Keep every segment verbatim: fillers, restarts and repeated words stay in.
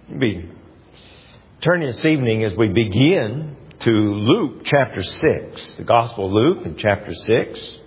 Be turning this evening as we begin to Luke chapter six, the Gospel of Luke in chapter six.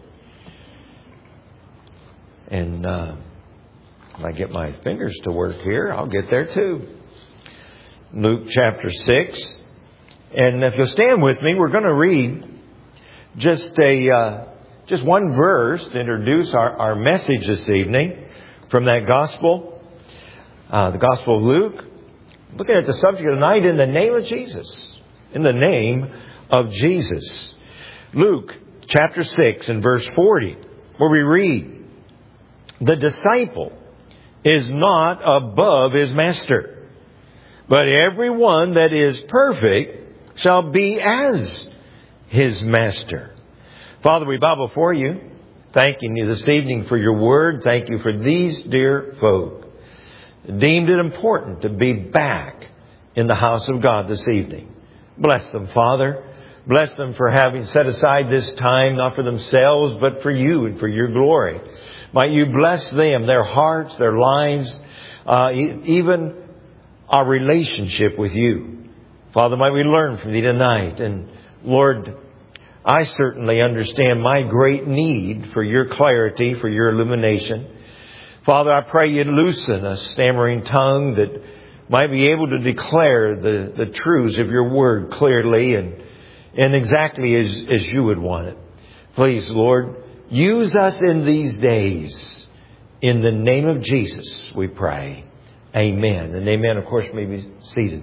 And uh, if I get my fingers to work here, I'll get there too. Luke chapter six. And if you'll stand with me, we're going to read just a uh, just one verse to introduce our, our message this evening from that Gospel, uh, the Gospel of Luke. Looking at the subject of the night, in the name of Jesus. In the name of Jesus. Luke chapter six and verse forty, where we read, "The disciple is not above his master, but everyone that is perfect shall be as his master." Father, we bow before you, thanking you this evening for your word. Thank you for these dear folk. Deemed it important to be back in the house of God this evening. Bless them, Father. Bless them for having set aside this time, not for themselves, but for you and for your glory. Might you bless them, their hearts, their lives, uh, even our relationship with you. Father, might we learn from thee tonight. And Lord, I certainly understand my great need for your clarity, for your illumination. Father, I pray you'd loosen a stammering tongue that might be able to declare the, the truths of your word clearly and, and exactly as, as you would want it. Please, Lord, use us in these days. In the name of Jesus, we pray. Amen. And amen, of course, may be seated.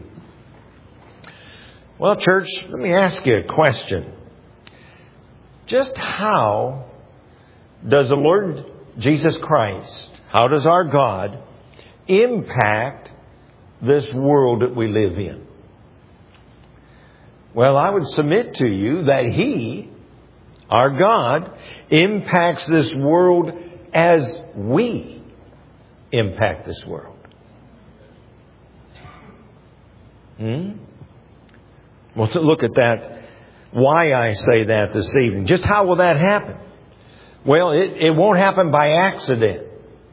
Well, church, let me ask you a question. Just how does the Lord Jesus Christ, how does our God impact this world that we live in? Well, I would submit to you that He, our God, impacts this world as we impact this world. Hmm? Well, to look at that, why I say that this evening. Just how will that happen? Well, it, it won't happen by accident.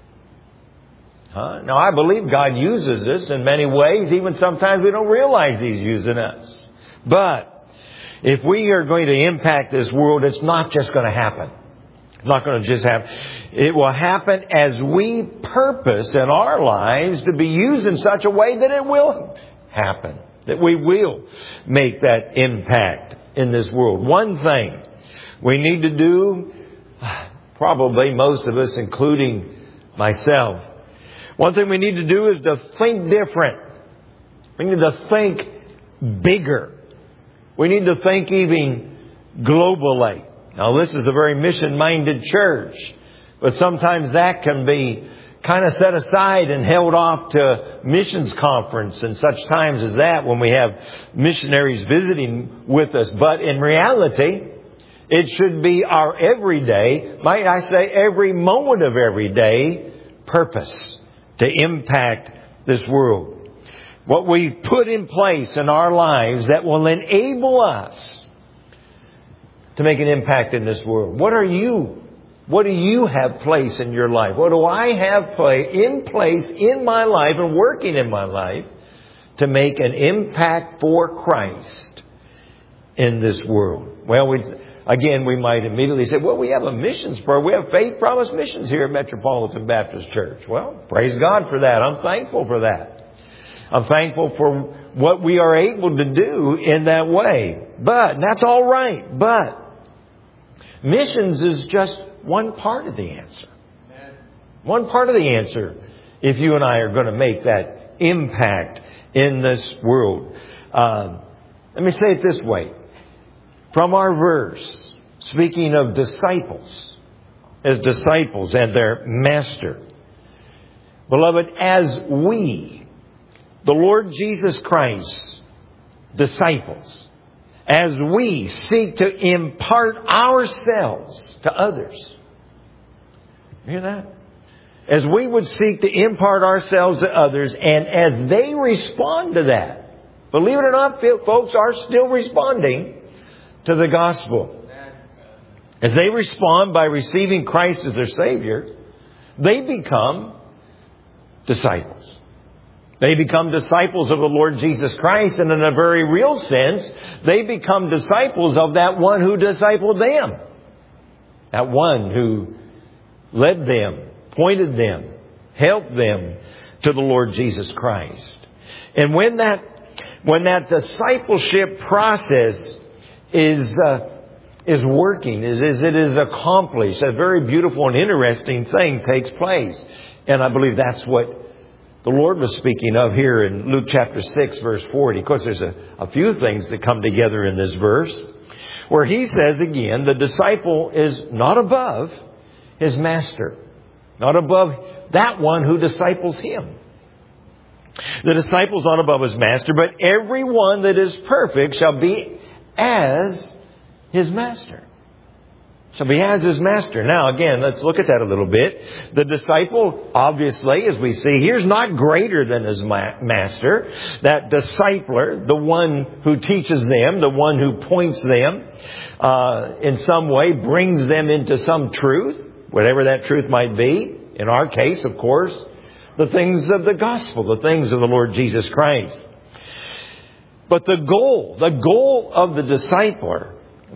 Huh? Now, I believe God uses us in many ways. Even sometimes we don't realize He's using us. But if we are going to impact this world, it's not just going to happen. It's not going to just happen. It will happen as we purpose in our lives to be used in such a way that it will happen. That we will make that impact in this world. One thing we need to do, probably most of us, including myself, one thing we need to do is to think different. We need to think bigger. We need to think even globally. Now, this is a very mission-minded church, but sometimes that can be kind of set aside and held off to missions conference and such times as that when we have missionaries visiting with us. But in reality, it should be our everyday, might I say every moment of every day, purpose to impact this world. What we put in place in our lives that will enable us to make an impact in this world. What are you? What do you have place in your life? What do I have play in place in my life and working in my life to make an impact for Christ in this world? Well, we, again, we might immediately say, well, we have a missions program. We have Faith Promise Missions here at Metropolitan Baptist Church. Well, praise God for that. I'm thankful for that. I'm thankful for what we are able to do in that way. But, and that's all right. But missions is just one part of the answer. One part of the answer if you and I are going to make that impact in this world. Uh, let me say it this way. From our verse, speaking of disciples, as disciples and their master. Beloved, as we, the Lord Jesus Christ, disciples, as we seek to impart ourselves to others. You hear that? As we would seek to impart ourselves to others, and as they respond to that, believe it or not, folks are still responding to the gospel. As they respond by receiving Christ as their Savior, they become disciples. They become disciples of the Lord Jesus Christ, and in a very real sense, they become disciples of that one who discipled them. That one who led them, pointed them, helped them to the Lord Jesus Christ. And when that, when that discipleship process is, uh, is working, is, is it is accomplished, a very beautiful and interesting thing takes place. And I believe that's what the Lord was speaking of here in Luke chapter six, verse forty. Of course, there's a, a few things that come together in this verse, where he says again, the disciple is not above his master, not above that one who disciples him. The disciple is not above his master, but everyone that is perfect shall be as his master. Shall be as his master. Now again, let's look at that a little bit. The disciple, obviously, as we see here, is not greater than his ma- master. That discipler, the one who teaches them, the one who points them, uh, in some way brings them into some truth, whatever that truth might be. In our case, of course, the things of the gospel, the things of the Lord Jesus Christ. But the goal, the goal of the discipler,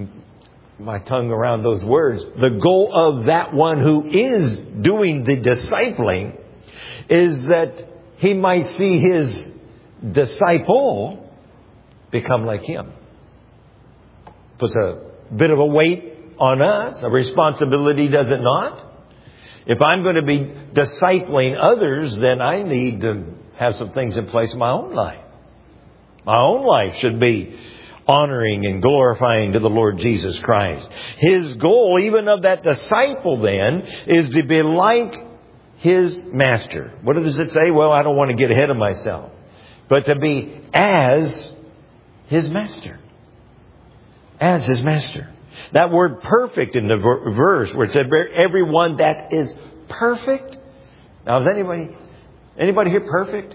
my tongue around those words, the goal of that one who is doing the discipling is that he might see his disciple become like him. Puts a bit of a weight on us, a responsibility, does it not? If I'm going to be discipling others, then I need to have some things in place in my own life. My own life should be honoring and glorifying to the Lord Jesus Christ. His goal, even of that disciple then, is to be like his master. What does it say? Well, I don't want to get ahead of myself. But to be as his master. As his master. That word perfect in the verse where it said everyone that is perfect. Now, is anybody, anybody here perfect?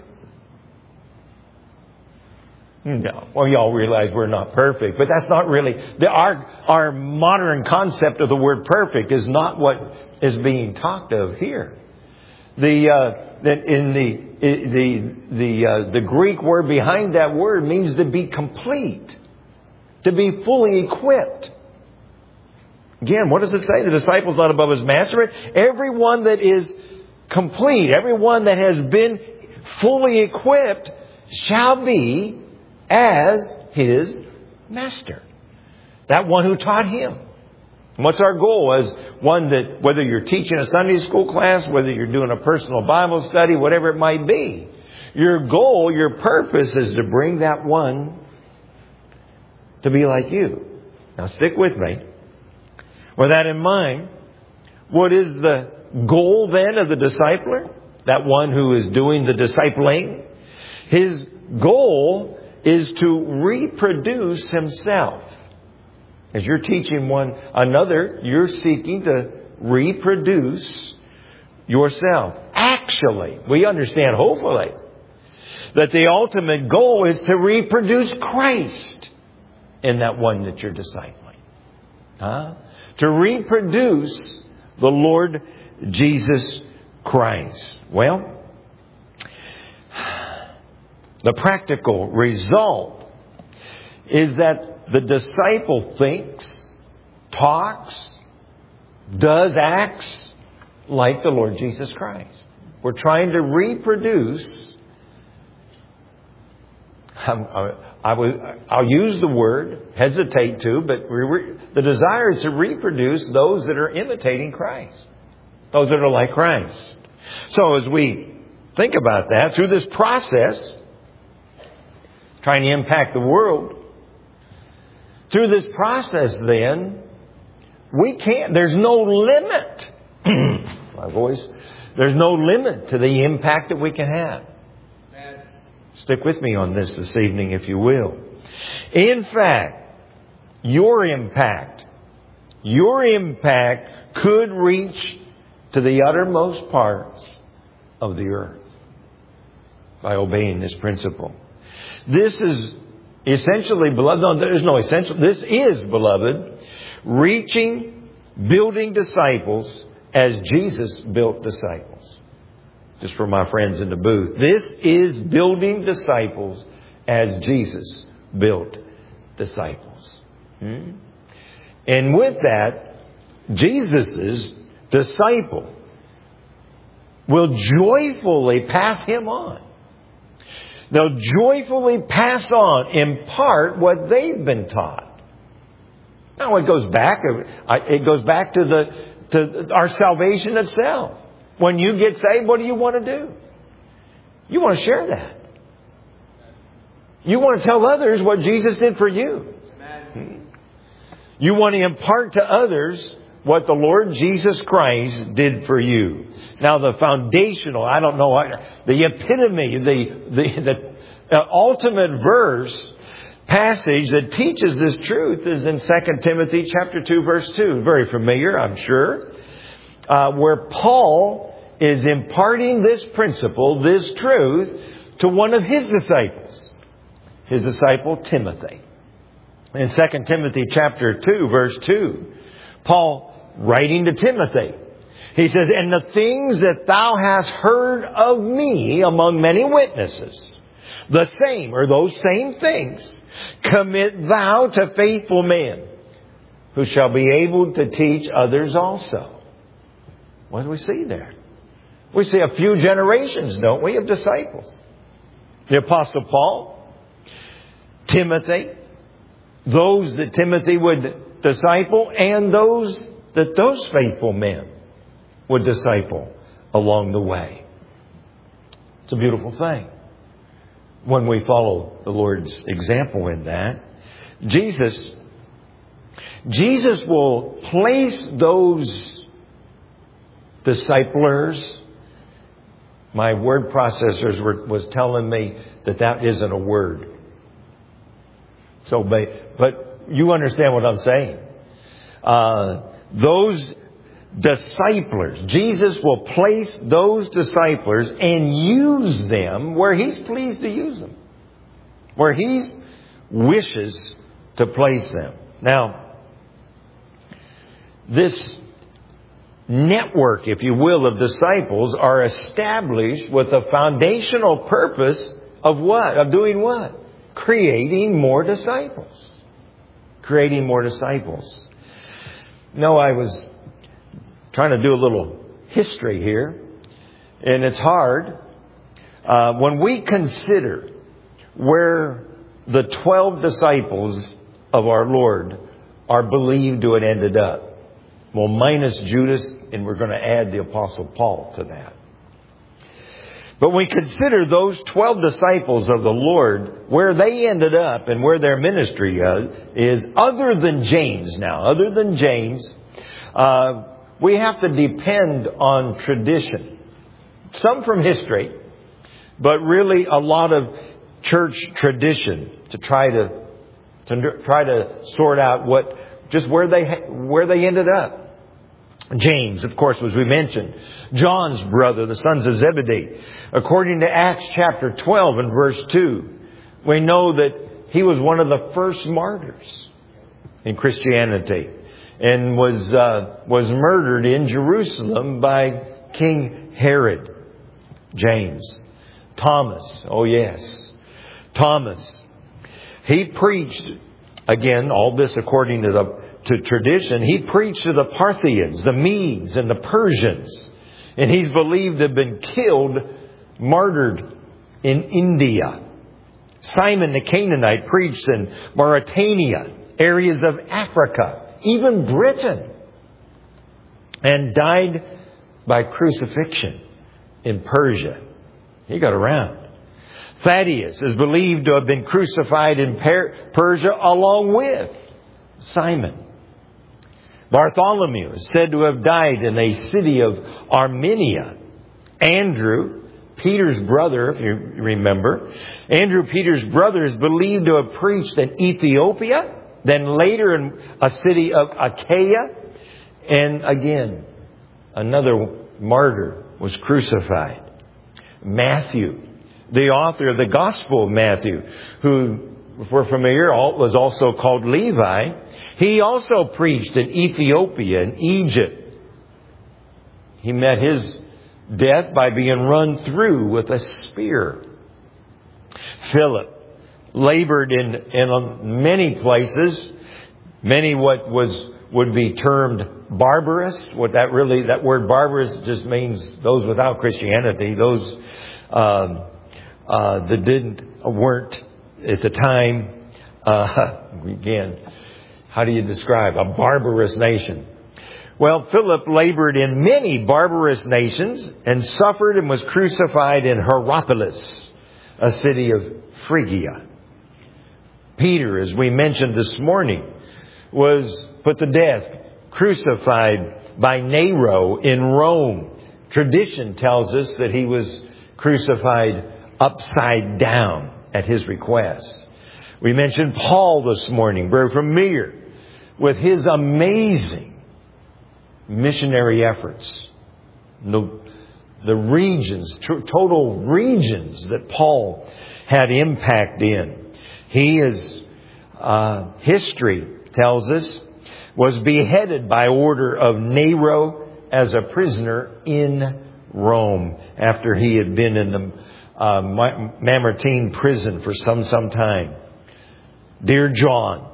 No. Well, you all realize we're not perfect, but that's not really, the, our, our modern concept of the word perfect is not what is being talked of here. The, uh, that in the, the, the, uh, the Greek word behind that word means to be complete, to be fully equipped. Again, what does it say? The disciple's not above his master. Everyone that is complete, everyone that has been fully equipped shall be as his master. That one who taught him. And what's our goal? As one that, whether you're teaching a Sunday school class, whether you're doing a personal Bible study, whatever it might be, your goal, your purpose is to bring that one to be like you. Now stick with me. With that in mind, what is the goal then of the discipler? That one who is doing the discipling? His goal is to reproduce himself. As you're teaching one another, you're seeking to reproduce yourself. Actually, we understand, hopefully, that the ultimate goal is to reproduce Christ in that one that you're discipling. Huh? To reproduce the Lord Jesus Christ. Well, the practical result is that the disciple thinks, talks, does acts like the Lord Jesus Christ. We're trying to reproduce. I, I will, I'll use the word, hesitate to, but re, the desire is to reproduce those that are imitating Christ. Those that are like Christ. So as we think about that, through this process, trying to impact the world, through this process then, we can't, there's no limit. My voice. There's no limit to the impact that we can have. Stick with me on this this evening, if you will. In fact, your impact, your impact could reach to the uttermost parts of the earth by obeying this principle. This is essentially, beloved, no, there's no essential. This is, beloved, reaching, building disciples as Jesus built disciples. just for my friends in the booth. This is building disciples as Jesus built disciples. Hmm? And with that, Jesus' disciple will joyfully pass him on. They'll joyfully pass on, impart what they've been taught. Now it goes back. It goes back to the to our salvation itself. When you get saved, what do you want to do? You want to share that. You want to tell others what Jesus did for you. Amen. You want to impart to others what the Lord Jesus Christ did for you. Now the foundational, I don't know, the epitome, the, the, the uh, ultimate verse, passage that teaches this truth is in Second Timothy chapter two, verse two. Very familiar, I'm sure. Uh, where Paul is imparting this principle, this truth, to one of his disciples. His disciple Timothy. In Second Timothy chapter two, verse two, Paul writing to Timothy, he says, "And the things that thou hast heard of me among many witnesses, the same," or those same things, "commit thou to faithful men, who shall be able to teach others also." What do we see there? We see a few generations, don't we, of disciples. The Apostle Paul, Timothy, those that Timothy would disciple, and those that those faithful men would disciple along the way. It's a beautiful thing when we follow the Lord's example in that. Jesus, Jesus will place those disciplers. My word processors were, was telling me that that isn't a word. So, but you understand what I'm saying. Uh, those disciplers, Jesus will place those disciplers and use them where He's pleased to use them, where He wishes to place them. Now, this network, if you will, of disciples are established with a foundational purpose of what? Of doing what? Creating more disciples. Creating more disciples. No, I was trying to do a little history here, and it's hard. Uh, when we consider where the twelve disciples of our Lord are believed to have ended up, well, minus Judas, and we're going to add the Apostle Paul to that. But when we consider those twelve disciples of the Lord, where they ended up and where their ministry is, other than James now, other than James, uh, we have to depend on tradition. Some from history, but really a lot of church tradition to try to, to try to sort out what, just where they, where they ended up. James, of course, as we mentioned, John's brother, the sons of Zebedee. According to Acts chapter twelve and verse two, we know that he was one of the first martyrs in Christianity and was uh, was murdered in Jerusalem by King Herod. James. Thomas, oh yes, Thomas. He preached, again, all this according to the to tradition, he preached to the Parthians, the Medes, and the Persians. And he's believed to have been killed, martyred in India. Simon the Canaanite preached in Mauritania, areas of Africa, even Britain, and died by crucifixion in Persia. He got around. Thaddeus is believed to have been crucified in Persia along with Simon. Bartholomew is said to have died in a city of Armenia. Andrew, Peter's brother, if you remember, Andrew, Peter's brother, is believed to have preached in Ethiopia, then later in a city of Achaia, and again, another martyr was crucified. Matthew, the author of the Gospel of Matthew, who, if we're familiar, was also called Levi. He also preached in Ethiopia and Egypt. He met his death by being run through with a spear. Philip labored in, in many places, many what was would be termed barbarous. What that really, that word barbarous just means those without Christianity, those um, uh, that didn't, weren't at the time, uh, again, how do you describe a barbarous nation? Well, Philip labored in many barbarous nations and suffered and was crucified in Hierapolis, a city of Phrygia. Peter, as we mentioned this morning, was put to death, crucified by Nero in Rome. Tradition tells us that he was crucified upside down at his request. We mentioned Paul this morning, very familiar with his amazing missionary efforts. The, the regions, total regions that Paul had impact in. He is, uh, history tells us, was beheaded by order of Nero as a prisoner in Rome after he had been in the uh, Mamertine prison for some, some time. Dear John,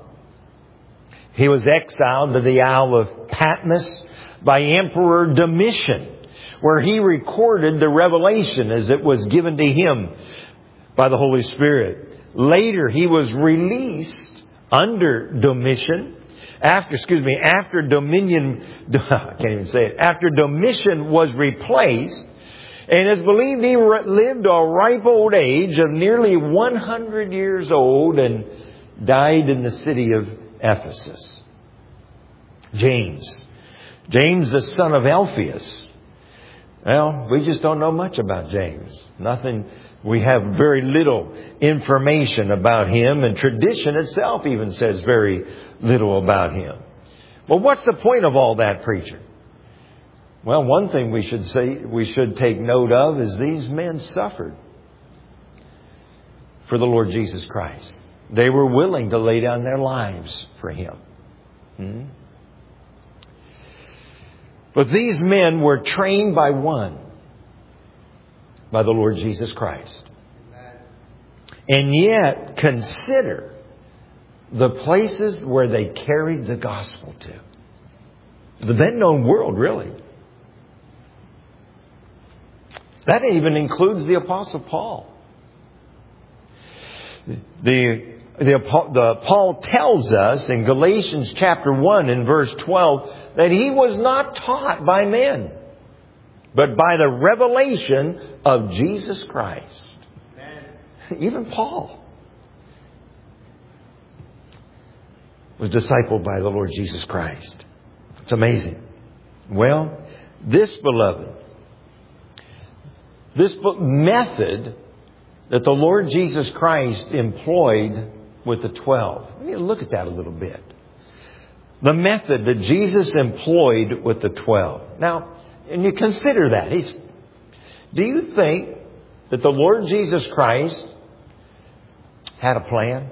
he was exiled to the Isle of Patmos by Emperor Domitian, where he recorded the revelation as it was given to him by the Holy Spirit. Later, he was released under Domitian. After, excuse me, after Dominion, I can't even say it. After Domitian was replaced, and it's believed he lived a ripe old age of nearly one hundred years old and died in the city of Ephesus. James. James, the son of Alphaeus. Well, we just don't know much about James. Nothing. We have very little information about him, and tradition itself even says very little about him. Well, what's the point of all that, preacher? Well, one thing we should say, we should take note of is these men suffered for the Lord Jesus Christ. They were willing to lay down their lives for Him. Hmm? But these men were trained by one, by the Lord Jesus Christ. And yet, consider the places where they carried the gospel to. The then known world, really. That even includes the Apostle Paul. The, the, the Paul tells us in Galatians chapter one and verse twelve that he was not taught by men, but by the revelation of Jesus Christ. Amen. Even Paul was discipled by the Lord Jesus Christ. It's amazing. Well, this, beloved, this method that the Lord Jesus Christ employed with the twelve. We need to look at that a little bit. The method that Jesus employed with the twelve. Now, and you consider that. He's, do you think that the Lord Jesus Christ had a plan?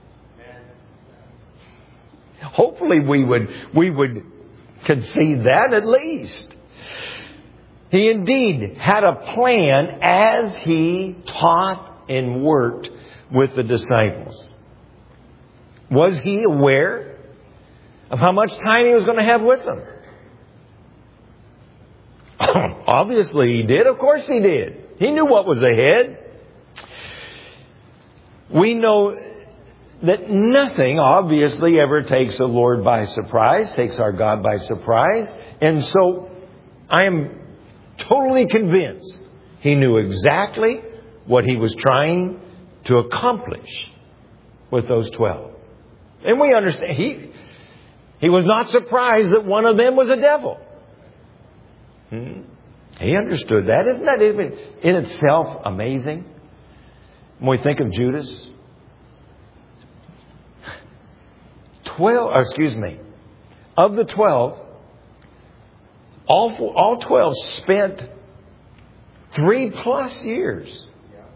Hopefully we would, we would concede that at least. He indeed had a plan as He taught and worked with the disciples. Was He aware of how much time He was going to have with them? Obviously He did. Of course He did. He knew what was ahead. We know that nothing obviously ever takes the Lord by surprise, takes our God by surprise. And so I am totally convinced He knew exactly what He was trying to accomplish with those twelve. And we understand He, he was not surprised that one of them was a devil. Hmm? He understood that. Isn't that in itself amazing? When we think of Judas, twelve, or excuse me, of the twelve, all four, all twelve spent three plus years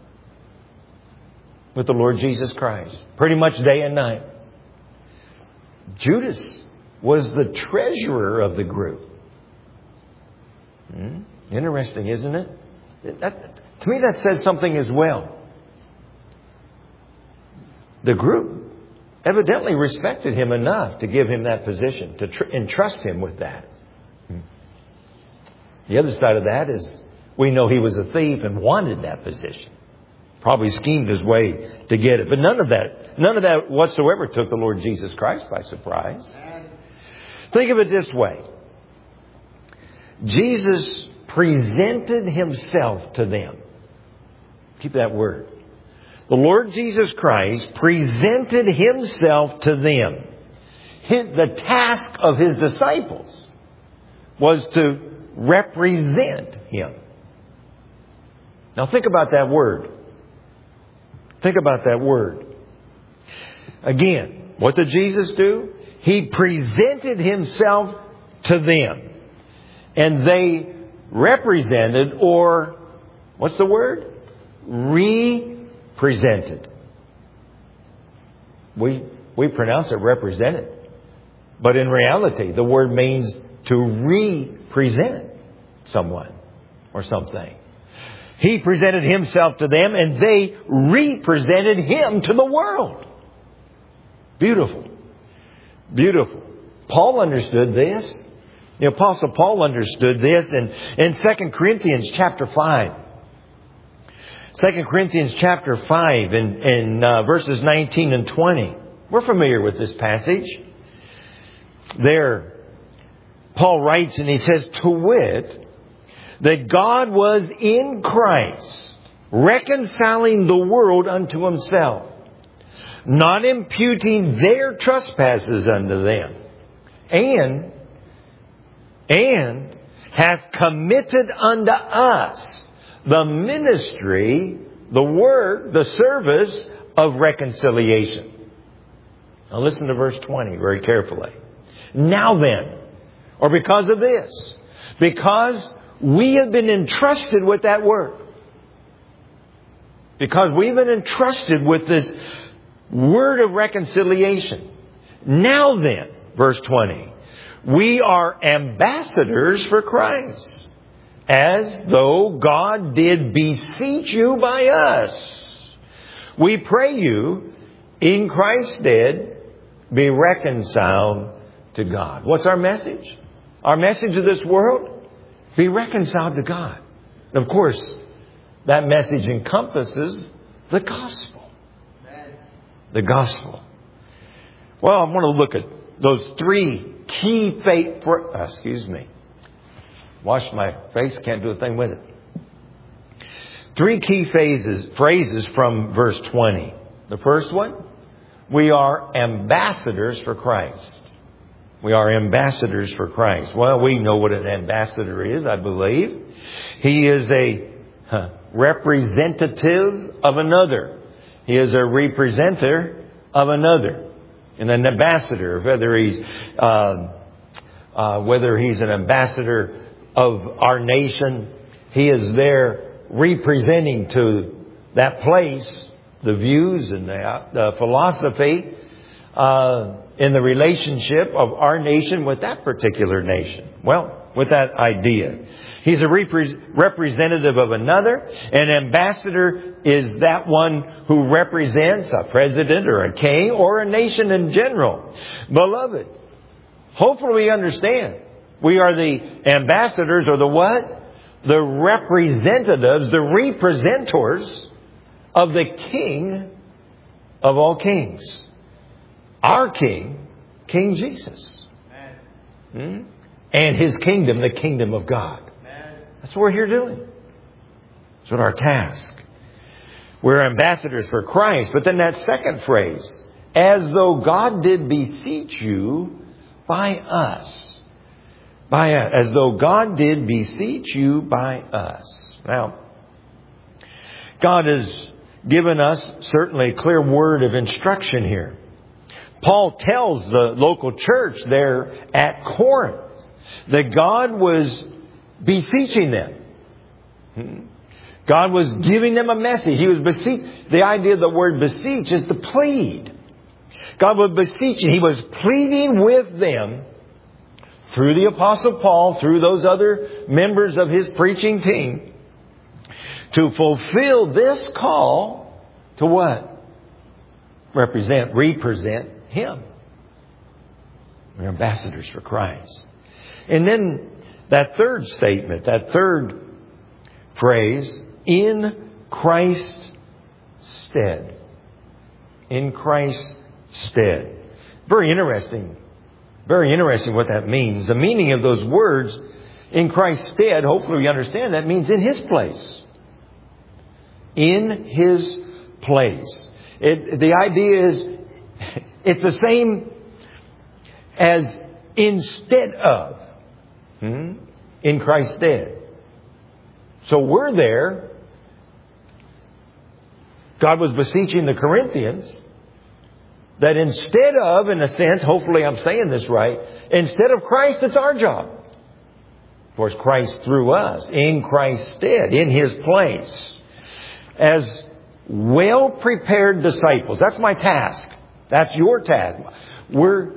with the Lord Jesus Christ, pretty much day and night. Judas was the treasurer of the group. Hmm? Interesting, isn't it? That, to me, that says something as well. The group evidently respected him enough to give him that position, to tr- entrust him with that. The other side of that is we know he was a thief and wanted that position. Probably schemed his way to get it. But none of that, none of that whatsoever took the Lord Jesus Christ by surprise. Think of it this way. Jesus presented himself to them. Keep that word. The Lord Jesus Christ presented himself to them. The task of his disciples was to represent him. Now think about that word. Think about that word. Again, what did Jesus do? He presented himself to them. And they represented, or what's the word? Represented. We, we pronounce it represented. But in reality, the word means to represent someone or something. He presented himself to them and they represented him to the world. Beautiful. Beautiful. Paul understood this. The Apostle Paul understood this in, in Second Corinthians chapter five. Second Corinthians chapter five in, in uh, verses nineteen and twenty. We're familiar with this passage. There, Paul writes and he says, to wit, that God was in Christ, reconciling the world unto himself, not imputing their trespasses unto them, and, and hath committed unto us the ministry, the work, the service of reconciliation. Now listen to verse twenty very carefully. Now then, or because of this, because we have been entrusted with that work. Because we've been entrusted with this word of reconciliation. Now then, verse twenty, we are ambassadors for Christ, as though God did beseech you by us. We pray you, in Christ's stead, be reconciled to God. What's our message? Our message to this world? Be reconciled to God. And of course, that message encompasses the gospel. The gospel. Well, I want to look at those three key faith... For, uh, excuse me. Wash my face. Can't do a thing with it. Three key phases, phrases from verse twenty. The first one, we are ambassadors for Christ. We are ambassadors for Christ. Well, we know what an ambassador is, I believe. He is a huh, representative of another. He is a representer of another. And an ambassador, whether he's uh, uh, whether he's an ambassador of our nation, he is there representing to that place the views and the, the philosophy uh, in the relationship of our nation with that particular nation. Well, with that idea. He's a repre- representative of another. An ambassador is that one who represents a president or a king or a nation in general. Beloved, hopefully we understand. We are the ambassadors, or the what? The representatives, the representors of the King of all kings. Our King, King Jesus. Hmm? And His kingdom, the kingdom of God. That's what we're here doing. That's what our task. We're ambassadors for Christ. But then that second phrase, as though God did beseech you by us. By us. As though God did beseech you by us. Now, God has given us certainly a clear word of instruction here. Paul tells the local church there at Corinth that God was beseeching them. God was giving them a message. He was beseech. The idea of the word beseech is to plead. God was beseeching. He was pleading with them through the Apostle Paul, through those other members of his preaching team, to fulfill this call to what? Represent, represent Him. We're ambassadors for Christ. And then that third statement, that third phrase, in Christ's stead. In Christ's stead. Very interesting. Very interesting what that means. The meaning of those words, in Christ's stead, hopefully we understand that means in His place. In His place. It, the idea is, it's the same as instead of. Hmm? In Christ's stead. So we're there. God was beseeching the Corinthians that instead of, in a sense, hopefully I'm saying this right, instead of Christ, it's our job. Of course, Christ through us, in Christ's stead, in His place. As well-prepared disciples. That's my task. That's your task. We're...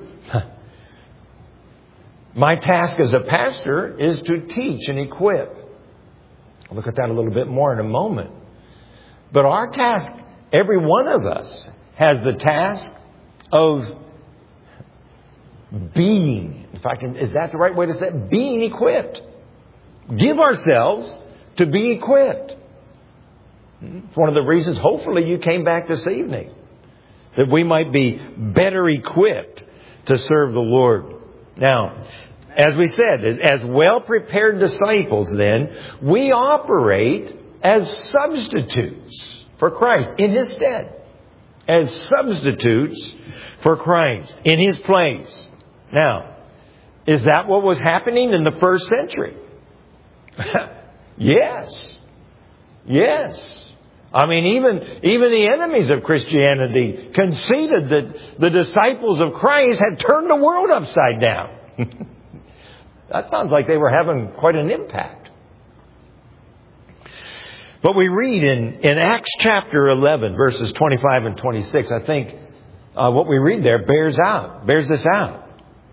My task as a pastor is to teach and equip. I'll look at that a little bit more in a moment. But our task, every one of us, has the task of being, if I can, is that the right way to say it? Being equipped. Give ourselves to be equipped. It's one of the reasons, hopefully, you came back this evening. That we might be better equipped to serve the Lord. Now, as we said, as well-prepared disciples then, we operate as substitutes for Christ in His stead. As substitutes for Christ in His place. Now, is that what was happening in the first century? Yes. Yes. I mean, even, even the enemies of Christianity conceded that the disciples of Christ had turned the world upside down. That sounds like they were having quite an impact. But we read in, in Acts chapter eleven, verses twenty-five and twenty-six, I think uh, what we read there bears out, bears this out.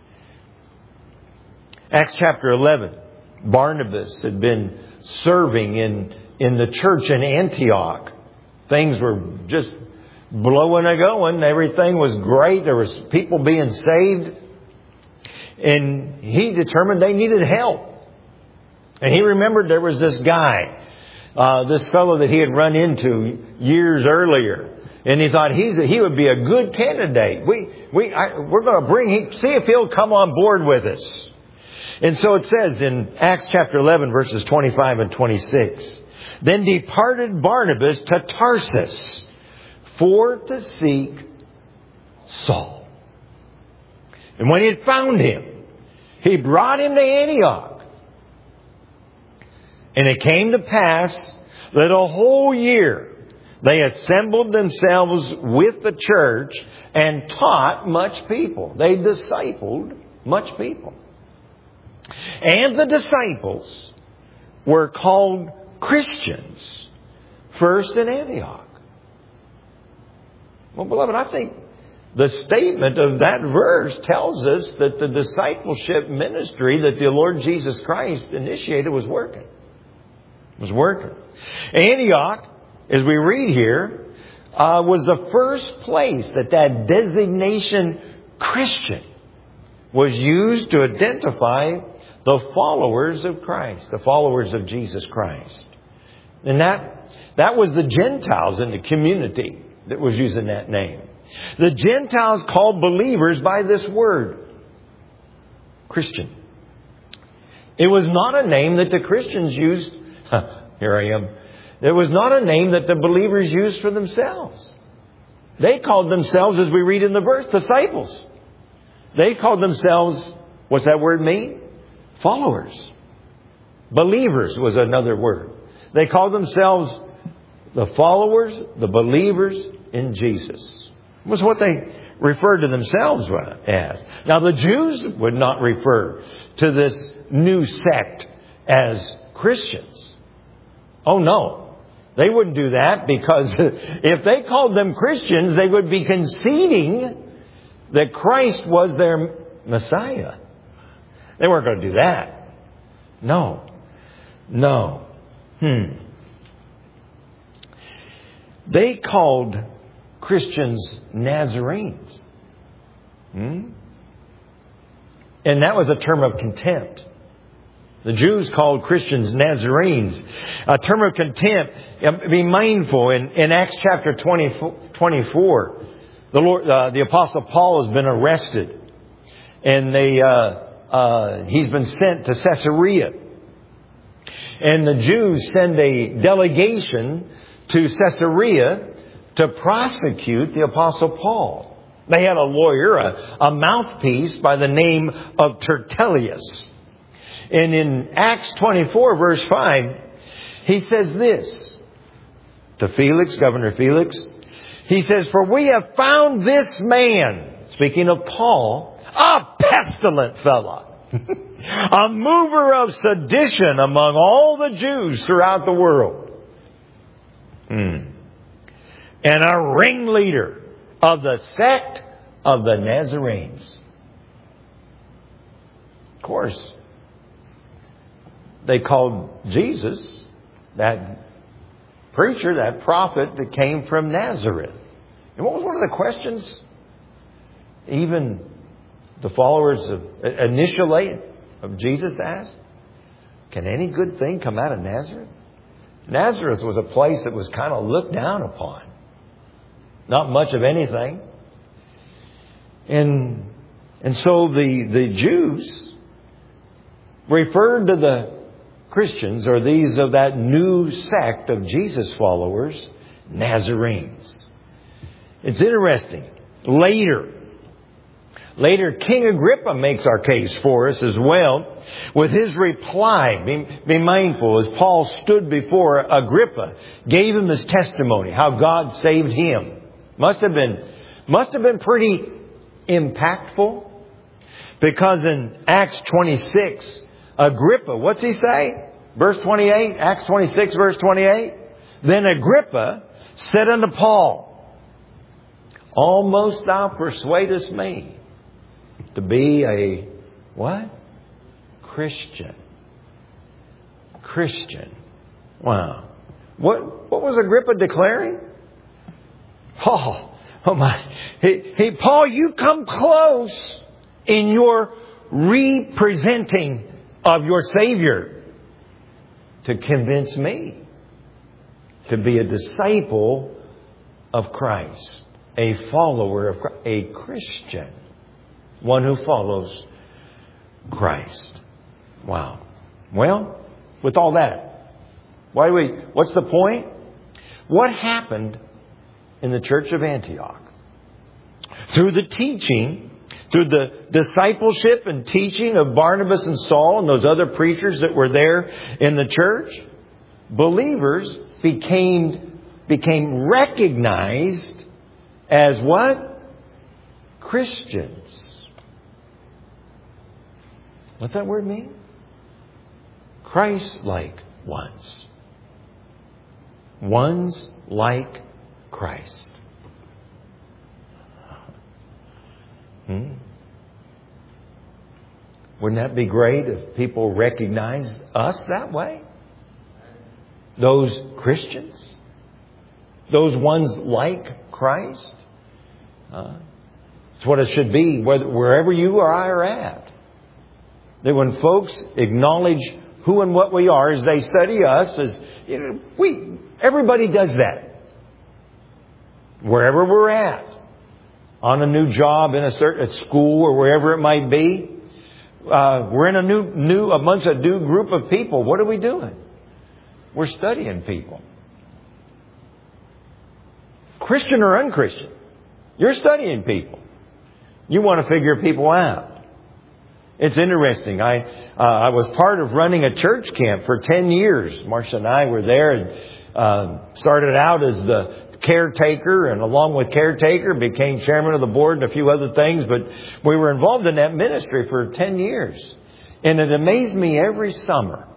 Acts chapter eleven, Barnabas had been serving in, in the church in Antioch. Things were just blowing and going. Everything was great. There was people being saved. And he determined they needed help. And he remembered there was this guy, uh, this fellow that he had run into years earlier. And he thought he's a, he would be a good candidate. We, we, I, we're going to bring him, see if he'll come on board with us. And so it says in Acts chapter eleven, verses twenty-five and twenty-six, then departed Barnabas to Tarsus for to seek Saul. And when he had found him, he brought him to Antioch. And it came to pass that a whole year they assembled themselves with the church and taught much people. They discipled much people. And the disciples were called Christians first in Antioch. Well, beloved, I think the statement of that verse tells us that the discipleship ministry that the Lord Jesus Christ initiated was working. Was working. Antioch, as we read here, uh, was the first place that that designation Christian was used to identify the followers of Christ, the followers of Jesus Christ. And that, that was the Gentiles in the community that was using that name. The Gentiles called believers by this word, Christian. It was not a name that the Christians used. Here I am. It was not a name that the believers used for themselves. They called themselves, as we read in the verse, disciples. They called themselves, what's that word mean? Followers. Believers was another word. They called themselves the followers, the believers in Jesus. Was what they referred to themselves as. Now the Jews would not refer to this new sect as Christians. Oh no. They wouldn't do that, because if they called them Christians, they would be conceding that Christ was their Messiah. They weren't going to do that. No. No. Hmm. They called Christians Nazarenes. Hmm? And that was a term of contempt. The Jews called Christians Nazarenes. A term of contempt. Be mindful. In, in Acts chapter twenty-four, the Lord, uh, the Apostle Paul has been arrested. And they, uh, uh, he's been sent to Caesarea. And the Jews send a delegation to Caesarea to prosecute the Apostle Paul. They had a lawyer, a, a mouthpiece by the name of Tertullus. And in Acts twenty-four, verse five, he says this to Felix, Governor Felix. He says, "For we have found this man," speaking of Paul, "a pestilent fellow, a mover of sedition among all the Jews throughout the world, mm. and a ringleader of the sect of the Nazarenes." Of course, they called Jesus, that preacher, that prophet that came from Nazareth. And what was one of the questions even the followers of initially of Jesus asked? Can any good thing come out of Nazareth? Nazareth was a place that was kind of looked down upon. Not much of anything. And and so the, the Jews referred to the Christians, or these of that new sect of Jesus followers, Nazarenes. It's interesting. Later, later King Agrippa makes our case for us as well with his reply. Be, be mindful, as Paul stood before Agrippa, gave him his testimony, how God saved him. Must have been, must have been pretty impactful. Because in Acts twenty-six, Agrippa, what's he say? Verse twenty-eight, Acts twenty-six, verse twenty-eight. "Then Agrippa said unto Paul, Almost thou persuadest me to be a, what? Christian. Christian. Wow. What, what was Agrippa declaring? Oh, oh my. Hey, hey, Paul, you come close in your representing of your Savior to convince me to be a disciple of Christ, a follower of Christ, a Christian, one who follows Christ. Wow. Well, with all that, why do we, what's the point? What happened in the church of Antioch? Through the teaching, through the discipleship and teaching of Barnabas and Saul and those other preachers that were there in the church, believers became, became recognized as what? Christians. What's that word mean? Christ-like ones. Ones like Christ. Hmm? Wouldn't that be great if people recognized us that way? Those Christians? Those ones like Christ? Uh, it's what it should be whether, wherever you or I are at. That when folks acknowledge who and what we are as they study us, as you know, we everybody does that. Wherever we're at. On a new job, in a certain at school, or wherever it might be. Uh, we're in a new, new, amongst a new group of people. What are we doing? We're studying people. Christian or unchristian. You're studying people. You want to figure people out. It's interesting. I uh, I was part of running a church camp for ten years. Marcia and I were there and uh, started out as the caretaker, and along with caretaker became chairman of the board and a few other things. But we were involved in that ministry for ten years. And it amazed me every summer.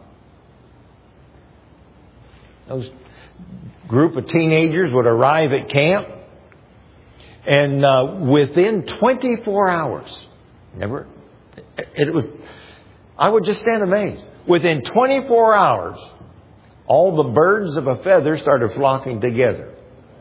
Those group of teenagers would arrive at camp. And uh, within twenty-four hours, never, it was, I would just stand amazed. Within twenty-four hours, all the birds of a feather started flocking together.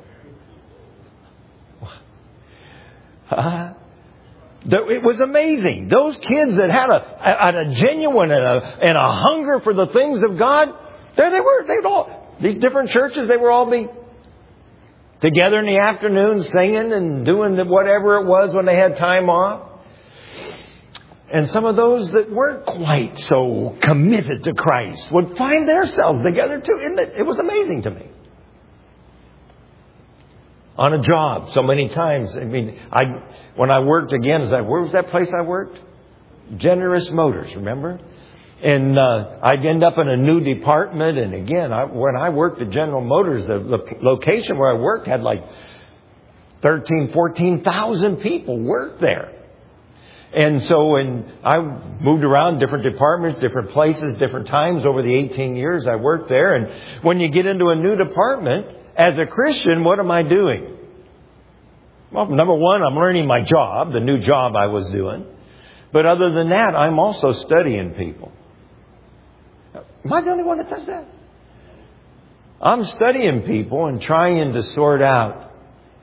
Uh, it was amazing. Those kids that had a, a, a genuine and a, and a hunger for the things of God, there they were. They'd all, these different churches, they were all be together in the afternoon singing and doing whatever it was when they had time off. And some of those that weren't quite so committed to Christ would find themselves together too. Isn't it? It was amazing to me. On a job, so many times. I mean, I when I worked again, is that where was that place I worked? Generous Motors, remember? And uh, I'd end up in a new department. And again, I, when I worked at General Motors, the, the location where I worked had like thirteen, fourteen thousand people work there. And so when I moved around different departments, different places, different times over the eighteen years I worked there. And when you get into a new department, as a Christian, what am I doing? Well, number one, I'm learning my job, the new job I was doing. But other than that, I'm also studying people. Am I the only one that does that? I'm studying people and trying to sort out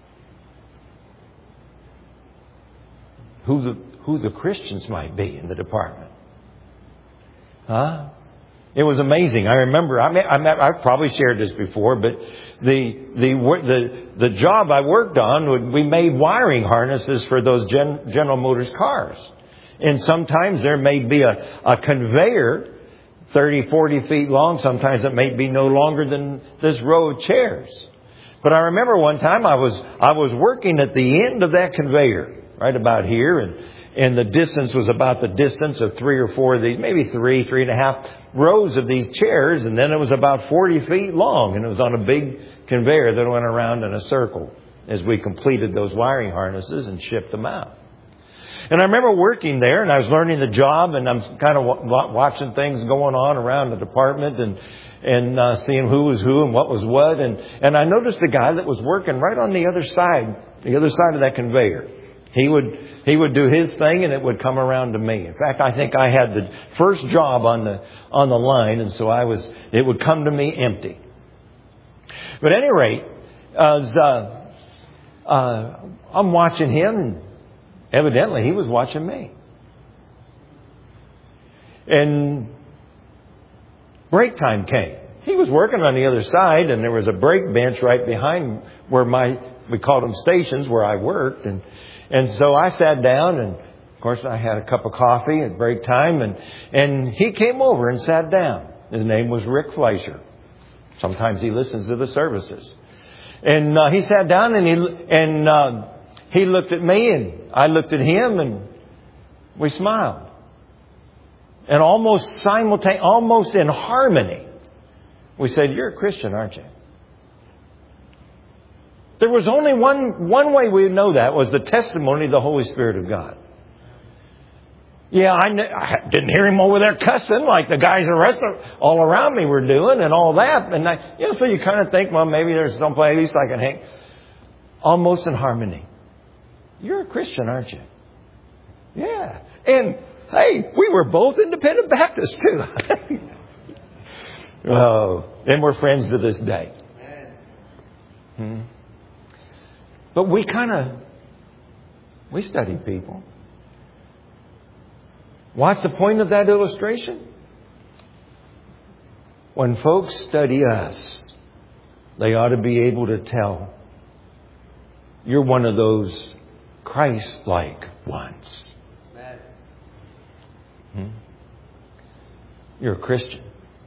who the who the Christians might be in the department. Huh? It was amazing. I remember, I, I, I've probably shared this before, but the, the, the, the job I worked on, we made wiring harnesses for those Gen, General Motors cars. And sometimes there may be a, a conveyor thirty, forty feet long. Sometimes it may be no longer than this row of chairs. But I remember one time I was, I was working at the end of that conveyor, right about here, and And the distance was about the distance of three or four of these, maybe three, three and a half rows of these chairs. And then it was about forty feet long. And it was on a big conveyor that went around in a circle as we completed those wiring harnesses and shipped them out. And I remember working there and I was learning the job and I'm kind of watching things going on around the department and, and uh, seeing who was who and what was what. And, and I noticed a guy that was working right on the other side, the other side of that conveyor. He would he would do his thing and it would come around to me. In fact, I think I had the first job on the on the line, and so I was it would come to me empty. But at any rate, as uh, uh, I'm watching him, and evidently he was watching me. And break time came. He was working on the other side, and there was a brake bench right behind where my we called them stations where I worked, and. And so I sat down and, of course, I had a cup of coffee at break time. And, and he came over and sat down. His name was Rick Fleischer. Sometimes he listens to the services. And uh, he sat down and, he, and uh, he looked at me and I looked at him and we smiled. And almost simultaneously, almost in harmony, we said, "You're a Christian, aren't you?" There was only one, one way we would know that was the testimony of the Holy Spirit of God. Yeah, I, I didn't hear him over there cussing like the guys arrested all around me were doing and all that. And I, you know, so you kind of think, well, maybe there's some place at least I can hang. Almost in harmony. You're a Christian, aren't you? Yeah. And hey, we were both independent Baptists too. Oh, and we're friends to this day. Hmm. But we kind of, we study people. What's the point of that illustration? When folks study us, they ought to be able to tell, you're one of those Christ-like ones. Hmm? You're a Christian.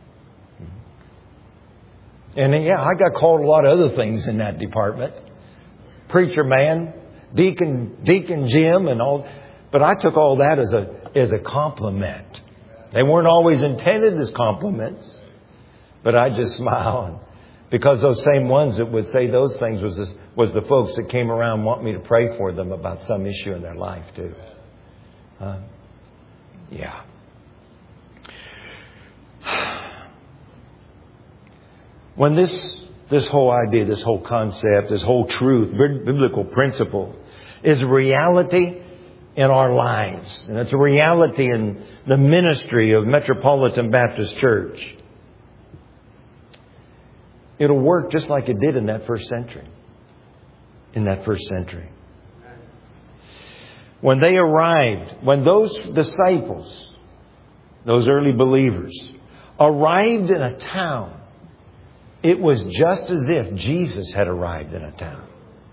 Hmm? And yeah, I got called a lot of other things in that department. Preacher man, deacon, deacon Jim and all. But I took all that as a, as a compliment. They weren't always intended as compliments, but I just smiled. Because those same ones that would say those things was, this, was the folks that came around wanting me to pray for them about some issue in their life too. Uh, yeah. When this this whole idea, this whole concept, this whole truth, biblical principle is a reality, in our lives. And it's a reality in the ministry of Metropolitan Baptist Church. It'll work just like it did in that first century. In that first century. When they arrived, when those disciples, those early believers, arrived in a town, it was just as if Jesus had arrived in a town.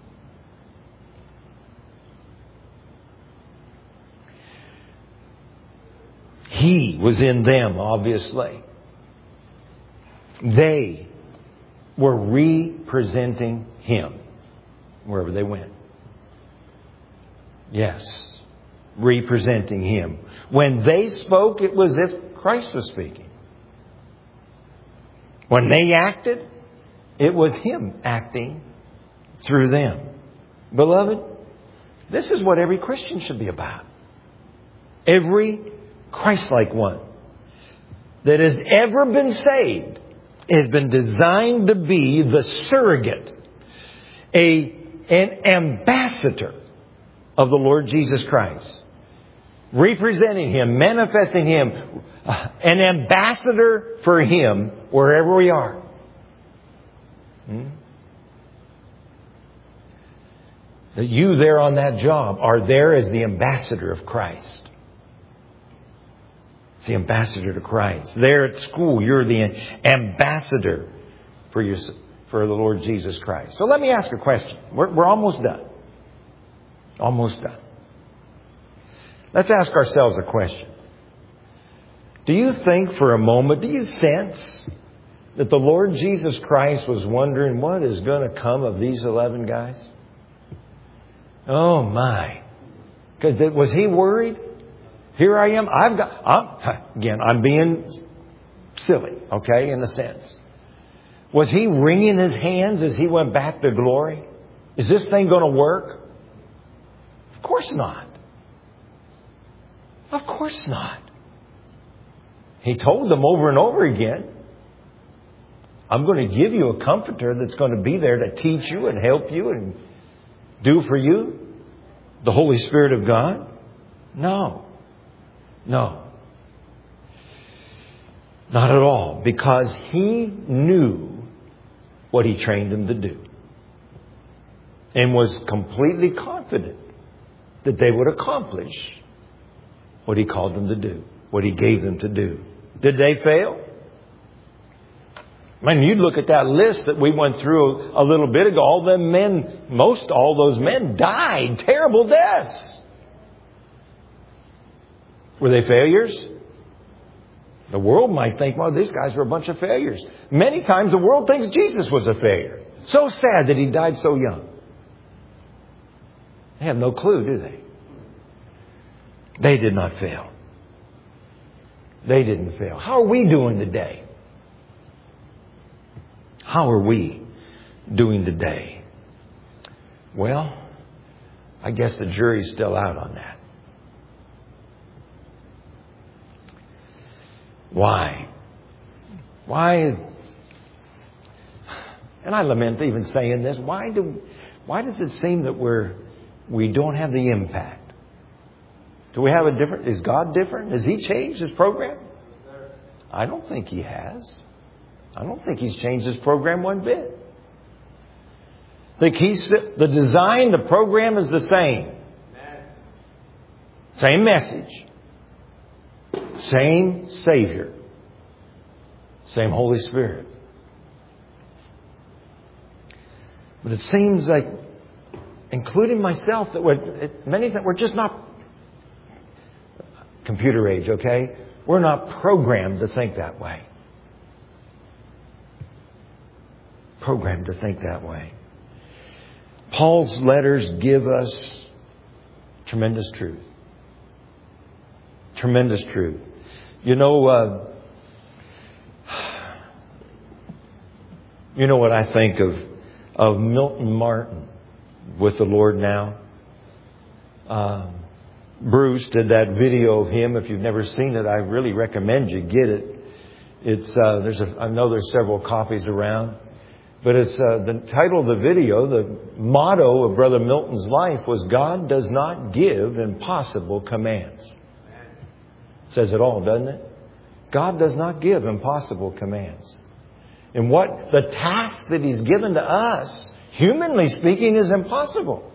He was in them, obviously. They were representing Him wherever they went. Yes, representing Him. When they spoke, it was as if Christ was speaking. When they acted, it was Him acting through them. Beloved, this is what every Christian should be about. Every Christ-like one that has ever been saved has been designed to be the surrogate, a, an ambassador of the Lord Jesus Christ. Representing Him, manifesting Him, an ambassador for Him wherever we are. Hmm? That you there on that job are there as the ambassador of Christ. It's the ambassador to Christ. There at school, you're the ambassador for your, for the Lord Jesus Christ. So let me ask a question. We're, we're almost done. Almost done. Let's ask ourselves a question. Do you think for a moment, do you sense that the Lord Jesus Christ was wondering what is going to come of these eleven guys? Oh my. Because was He worried? Here I am. I've got, I'm, again, I'm being silly, okay, in a sense. Was He wringing His hands as He went back to glory? Is this thing going to work? Of course not. Of course not. He told them over and over again, I'm going to give you a comforter that's going to be there to teach you and help you and do for you. The Holy Spirit of God? No. No. Not at all. Because He knew what He trained them to do. And was completely confident that they would accomplish what He called them to do. What He gave them to do. Did they fail? Man, you look at that list that we went through a little bit ago. All them men, most all those men died terrible deaths. Were they failures? The world might think, well, these guys were a bunch of failures. Many times the world thinks Jesus was a failure. So sad that He died so young. They have no clue, do they? They did not fail. They didn't fail. How are we doing today? How are we doing today? Well, I guess the jury's still out on that. Why? Why is... And I lament even saying this. Why do? Why does it seem that we're we don't have the impact? Do we have a different... Is God different? Has He changed His program? I don't think He has. I don't think He's changed His program one bit. I think He's... The design, the program is the same. Same message. Same Savior. Same Holy Spirit. But it seems like, including myself, that we're, many that we're just not computer age, okay? We're not programmed to think that way. Programmed to think that way. Paul's letters give us tremendous truth. Tremendous truth. You know, uh, you know what I think of of Milton Martin with the Lord now? Uh, Bruce did that video of him. If you've never seen it, I really recommend you get it. It's uh, there's a, I know there's several copies around. But it's uh, the title of the video, the motto of Brother Milton's life was, God does not give impossible commands. Says it all, doesn't it? God does not give impossible commands. And what the task that He's given to us, humanly speaking, is impossible.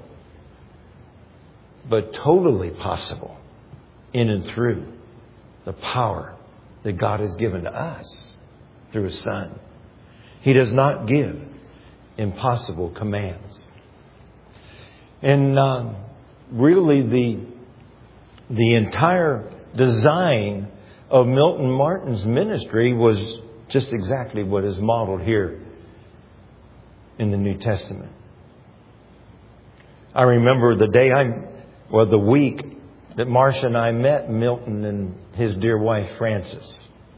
But totally possible in and through the power that God has given to us through His Son. He does not give impossible commands. And uh, really the, the entire design of Milton Martyn's ministry was just exactly what is modeled here in the New Testament. I remember the day I, well, the week that Marcia and I met Milton and his dear wife Frances.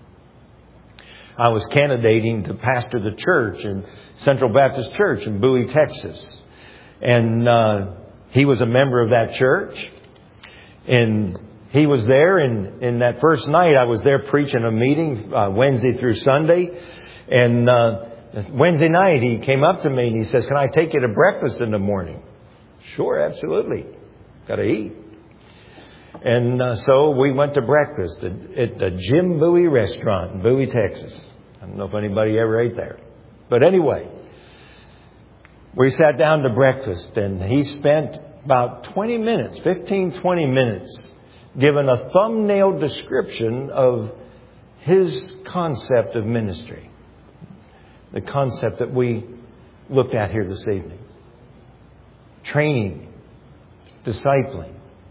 I was candidating to pastor the church in Central Baptist Church in Bowie, Texas. And uh, he was a member of that church. And he was there. And in that first night, I was there preaching a meeting uh, Wednesday through Sunday. And uh, Wednesday night, he came up to me and he says, can I take you to breakfast in the morning? Sure, absolutely. Got to eat. And uh, so we went to breakfast at, at the Jim Bowie restaurant in Bowie, Texas. I don't know if anybody ever ate there. But anyway, we sat down to breakfast and he spent about twenty minutes, fifteen, twenty minutes, giving a thumbnail description of his concept of ministry. The concept that we looked at here this evening. Training, discipling.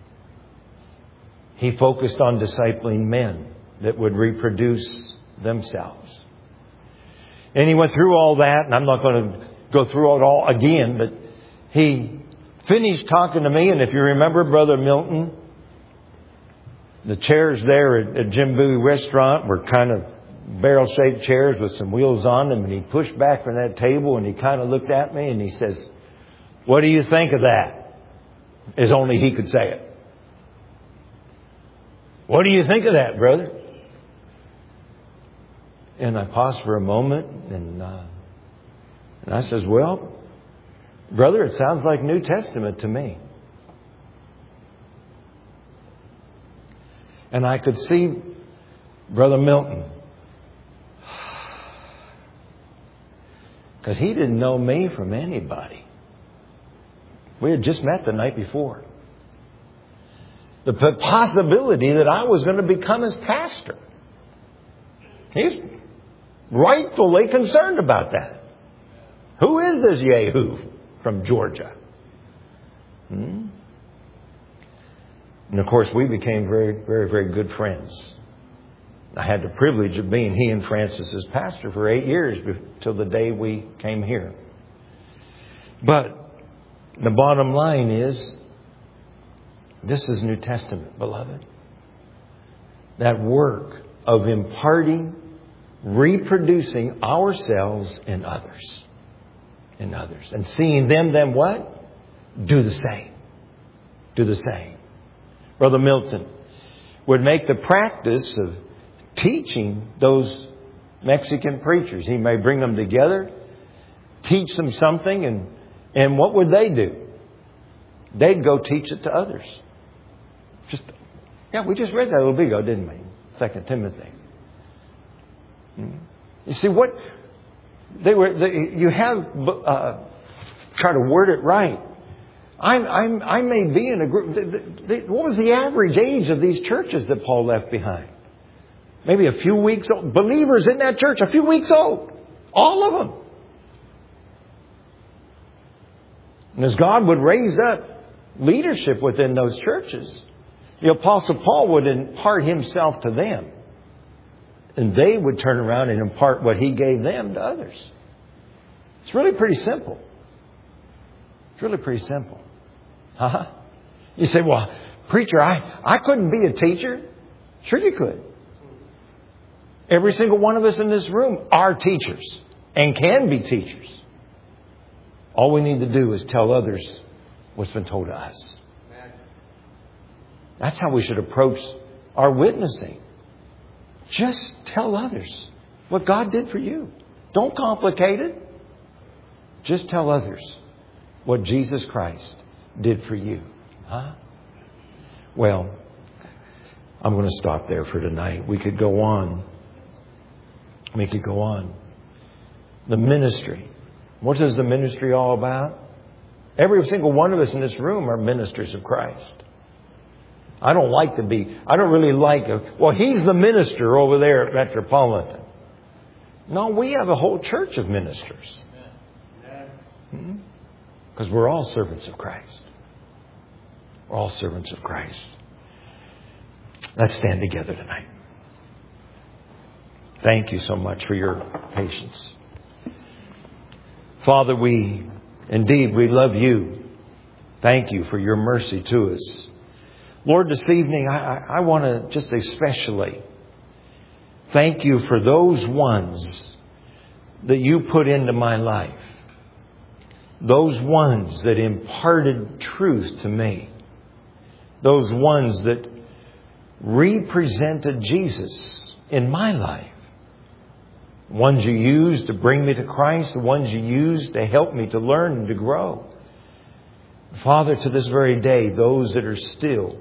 He focused on discipling men that would reproduce themselves. And he went through all that, and I'm not going to go through it all again, but he finished talking to me, and if you remember Brother Milton, the chairs there at, at Jim Bowie Restaurant were kind of barrel-shaped chairs with some wheels on them, and he pushed back from that table, and he kind of looked at me, and he says, what do you think of that? As only he could say it. What do you think of that, brother? And I paused for a moment, and, uh, and I says, well, brother, it sounds like New Testament to me. And I could see Brother Milton, because he didn't know me from anybody. We had just met the night before. The possibility that I was going to become his pastor. He's rightfully concerned about that. Who is this Yehu from Georgia? Hmm? And of course, we became very, very, very good friends. I had the privilege of being he and Francis's pastor for eight years till the day we came here. But the bottom line is, this is New Testament, beloved. That work of imparting, reproducing ourselves in others. In others. And seeing them then what? Do the same. Do the same. Brother Milton would make the practice of teaching those Mexican preachers. He may bring them together, teach them something, and, and what would they do? They'd go teach it to others. Just, yeah, we just read that a little bit ago, didn't we? Second Timothy. You see what they were. They, you have uh, try to word it right. I'm, I'm, I may be in a group. The, the, what was the average age of these churches that Paul left behind? Maybe a few weeks old. Believers in that church, a few weeks old, all of them. And as God would raise up leadership within those churches, the Apostle Paul would impart himself to them. And they would turn around and impart what he gave them to others. It's really pretty simple. It's really pretty simple. Huh? You say, well, preacher, I, I couldn't be a teacher. Sure you could. Every single one of us in this room are teachers and can be teachers. All we need to do is tell others what's been told to us. That's how we should approach our witnessing. Just tell others what God did for you. Don't complicate it. Just tell others what Jesus Christ did for you. Huh? Well, I'm going to stop there for tonight. We could go on. We could go on. The ministry. What is the ministry all about? Every single one of us in this room are ministers of Christ. I don't like to be, I don't really like, a, well, he's the minister over there at Metropolitan. No, we have a whole church of ministers. Because we're all servants of Christ. We're all servants of Christ. Let's stand together tonight. Thank you so much for your patience. Father, we, indeed, we love you. Thank you for your mercy to us. Lord, this evening, I, I, I want to just especially thank you for those ones that you put into my life. Those ones that imparted truth to me. Those ones that represented Jesus in my life. Ones you used to bring me to Christ. The ones you used to help me to learn and to grow. Father, to this very day, those that are still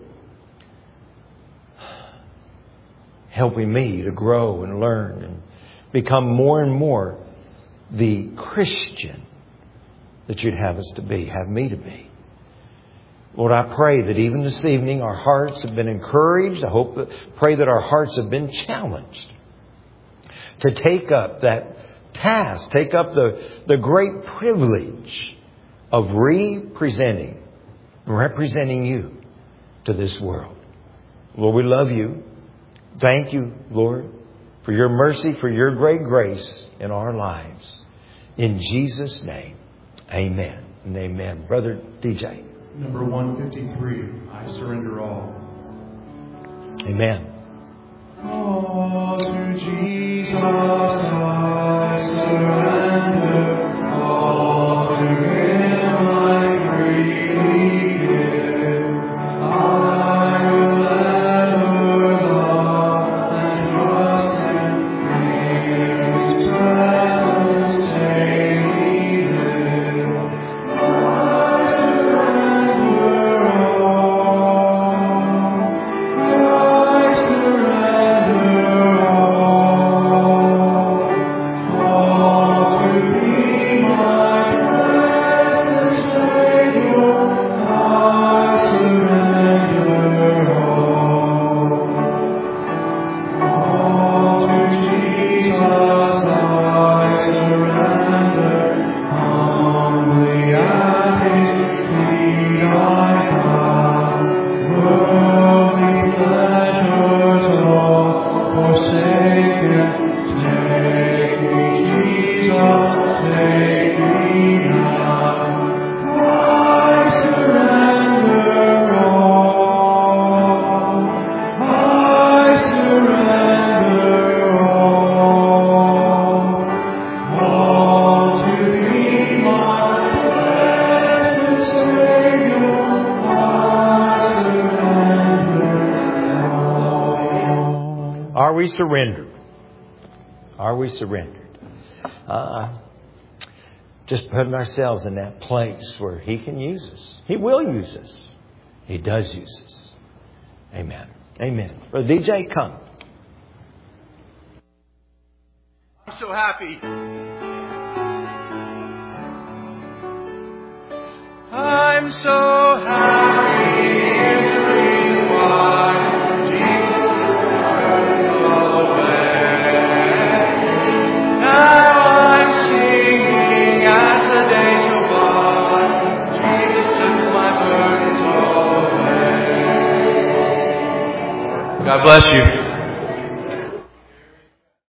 helping me to grow and learn and become more and more the Christian that you'd have us to be, have me to be. Lord, I pray that even this evening our hearts have been encouraged. I hope that, pray that our hearts have been challenged to take up that task, take up the, the great privilege of representing, representing you to this world. Lord, we love you. Thank you, Lord, for your mercy, for your great grace in our lives. In Jesus' name, amen and amen. Brother D J. Number one fifty-three, I Surrender All. Amen. All to Jesus I surrender, all to Him I freely give. I will ever love and trust Him, in His presence daily live. I surrender all, I surrender all, all to Thee, my blessed Savior. I surrender all, all to Jesus I surrender. Humbly at His feet I bow, worldly pleasures all forsaken. Take me, Jesus, take me now. I surrender all, I surrender all, all to Thee, my blessed Savior. I surrender all. Are we surrendered? Are we surrendered? Uh, just putting ourselves in that place where He can use us. He will use us. He does use us. Amen. Amen. Brother D J, come. I'm so happy. I'm so happy every while Jesus turned away. Now I'm singing as the days go by. Jesus took my burdens away. God bless you.